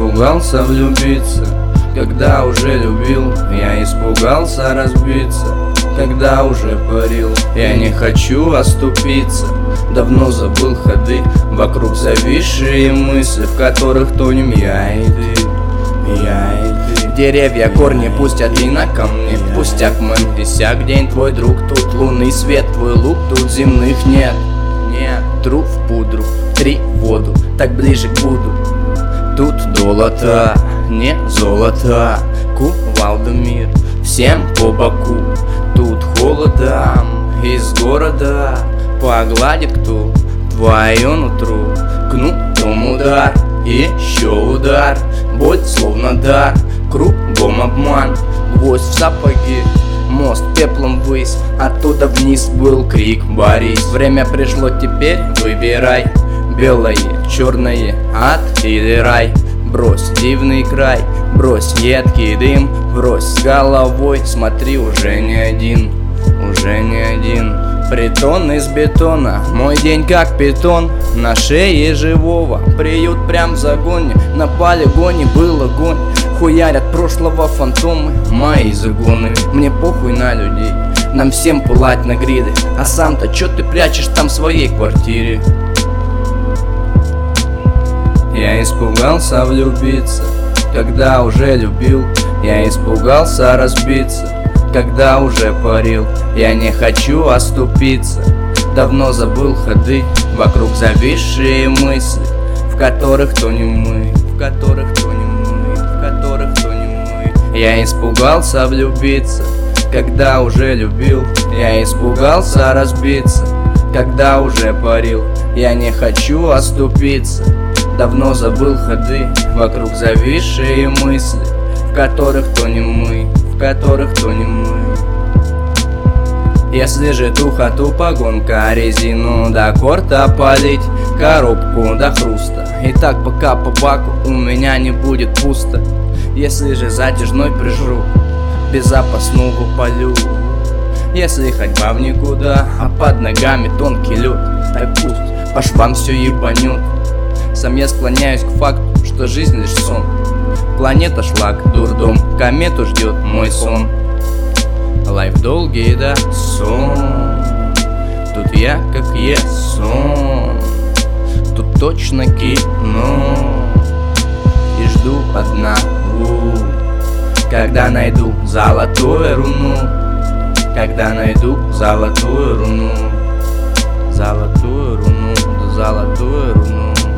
испугался влюбиться, когда уже любил. Я испугался разбиться, когда уже парил. Я не хочу оступиться, давно забыл ходы. Вокруг зависшие мысли, в которых тонем я и ты, я и ты. Деревья корни пустят и на камни, пустяк мэн, иссяк день твой друг. Тут лунный свет, твой лук, тут земных нет. Нет, тру в пудру, три в воду, так ближе к буду. Тут долото, не золото, кувалда мир, всем по боку. Тут холодом из города погладит кто твое нутро. Кнутом удар, еще удар, боль словно дар, кругом обман. Гвоздь в сапоге, мост пеплом ввысь, оттуда вниз был крик «Борись!». Время пришло, теперь выбирай, белое, черное, ад или рай. Брось дивный край, брось едкий дым, брось с головой, смотри, уже не один, уже не один. Притон из бетона, мой день как питон, на шее живого, приют прям в загоне. На полигоне был огонь, хуярят прошлого фантомы, мои загоны. Мне похуй на людей, нам всем пылать на гриды. А сам-то чё ты прячешь там в своей квартире? Я испугался влюбиться, когда уже любил. Я испугался разбиться, когда уже парил. Я не хочу оступиться, давно забыл ходы. Вокруг зависшие мысли, в которых тонем мы, в которых тонем мы, в которых тонем мы. Я испугался влюбиться, когда уже любил. Я испугался разбиться, когда уже парил. Я не хочу оступиться, давно забыл ходы. Вокруг зависшие мысли, в которых тонем мы, в которых тонем мы. Если же тухоту погонка, резину до корта полить, коробку до хруста. И так пока по баку у меня не будет пусто. Если же затяжной прыжу, безопасного полю. Если ходьба в никуда, а под ногами тонкий лед, так пусть по швам все ебанет. Сам я склоняюсь к факту, что жизнь лишь сон. Планета шлак, дурдом, комету ждет мой сон. Лайф долгий, да, сон. Тут я как есть сон. Тут точно кино. И жду одного, когда найду золотую руну. Когда найду золотую руну. Золотую руну, золотую руну.